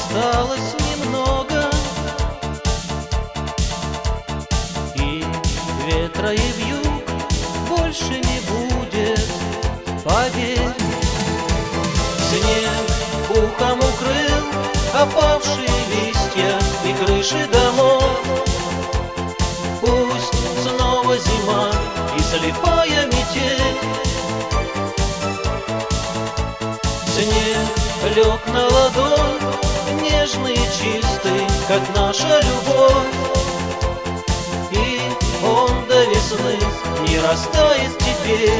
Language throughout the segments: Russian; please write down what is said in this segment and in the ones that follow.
осталось немного, и ветра и вьюг больше не будет, поверь. Снег пухом укрыл опавшие листья и крыши домов. Пусть снова зима и слепая метель. Снег лег на ладонь, нежный и чистый, как наша любовь, и он до весны не растает теперь.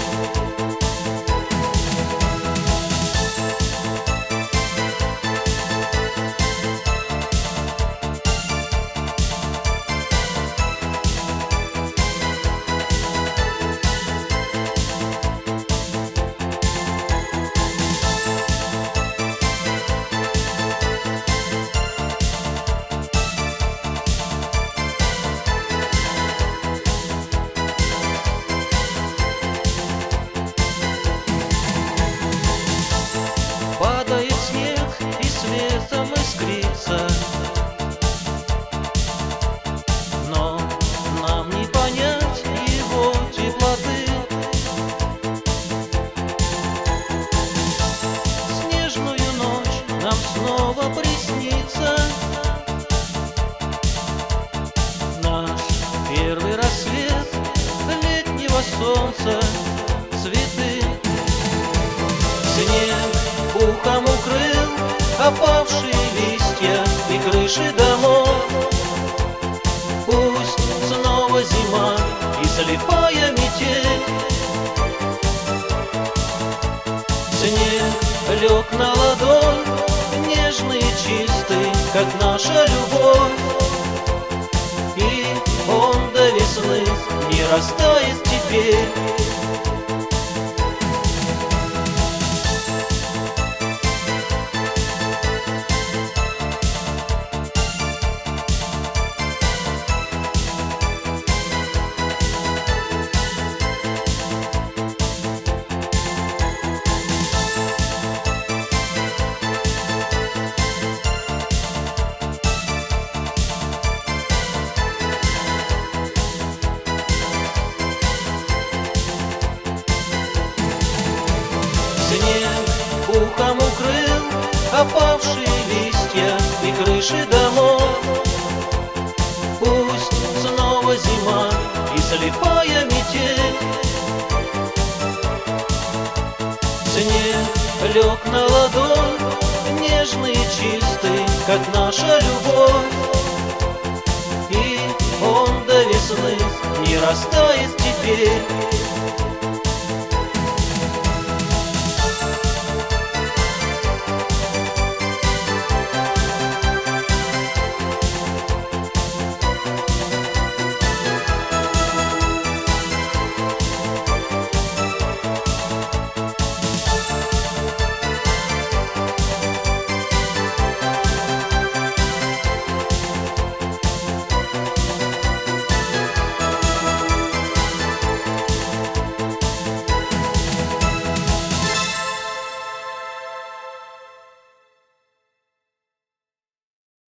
Падает снег и светом искрится, но нам не понять его теплоты. Снежную ночь нам снова приснится, наш первый рассвет летнего солнца, цветы. Снег пухом укрыл опавшие листья и крыши домов. Пусть снова зима и слепая метель. Снег лег на ладонь, нежный и чистый, как наша любовь, и он до весны не растает теперь. Снег пухом укрыл опавшие листья и крыши домов. Пусть снова зима и слепая метель. Снег лег на ладонь, нежный и чистый, как наша любовь, и он до весны не растает теперь.